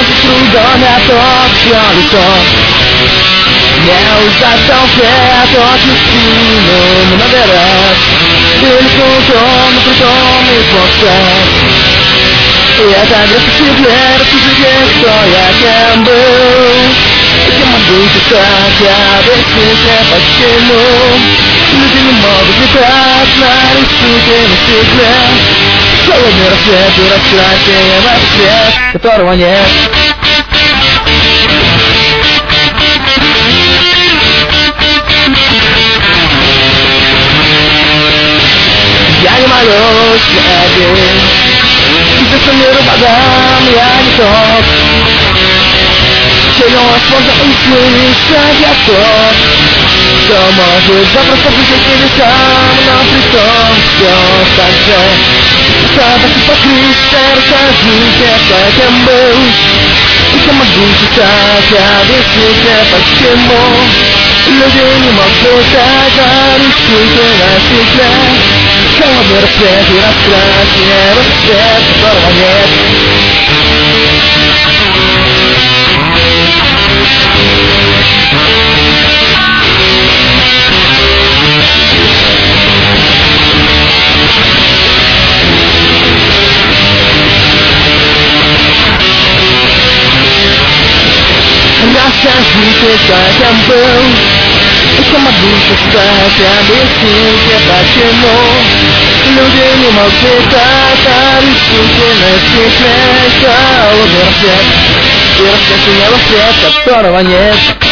с трудом готов все лицо. Не узнать толпе точно спину много раз. Далеко утом, но притом и подстать. И это грех себе, расскажите, кто я кем был. Я могу писать, объясните почему. Люди не могут летать на рисунке на стекле. Холодный рассвет и раскрасие во свет, которого нет. Я не молюсь не один, за миру богам я не тот, чего можно услышать я тот, кто может запросто прийти к небесам, но при том все так же. Давайте покрыться, расскажите, кто я кем был. Я могу читать, объясните почему. Люди не могут летать, а рисунки на стекле. Холодный рассвет и раскрасие во свет, которого нет. Расскажите, кто я кем был. Я могу читать, объясните почему. Люди не могут летать, а рисунки на стекле. Холодный рассвет и раскрасие во свет, которого нет.